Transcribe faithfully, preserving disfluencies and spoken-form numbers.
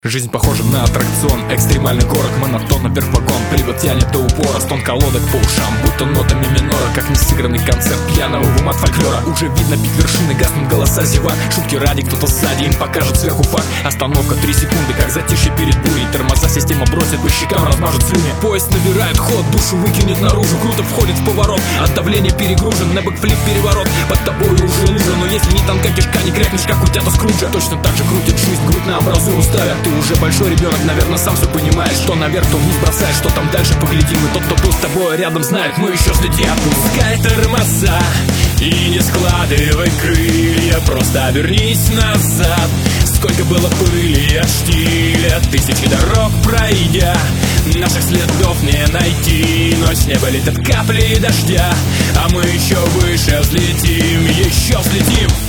Жизнь похожа на аттракцион, экстремальный город, монотонно вверх вагон. Привод тянет до упора, стон колодок по ушам, будто нотами минора, как несыгранный концерт пьяного в ум от фольклора. Уже видно пик вершины, гаснут голоса зевак. Шутки ради, кто-то сзади им покажет сверху факт. Остановка три секунды, как затишье перед бурей. Тормоза система бросит, по щекам размажет слюни. Поезд набирает ход, душу выкинет наружу. Круто входит в поворот, от давления перегружен. На бэкфлип переворот, под тобой уже лужа. Но если не тонка кишка, не крепнешь, как у Тета Скруджа. Точно так же крутит жизнь, грудь на амбразуру ставят. Ты уже большой ребенок, наверное, сам все понимаешь. Что наверх, то вниз бросаешь, что там дальше поглядим. И тот, кто был с тобой рядом, знает, мы еще следим. Отпускай тормоза и не складывай крылья, просто вернись назад. Сколько было пыли от штиля, тысячи дорог пройдя, наших следов не найти. Но с неба летят капли дождя, а мы еще выше взлетим, еще взлетим.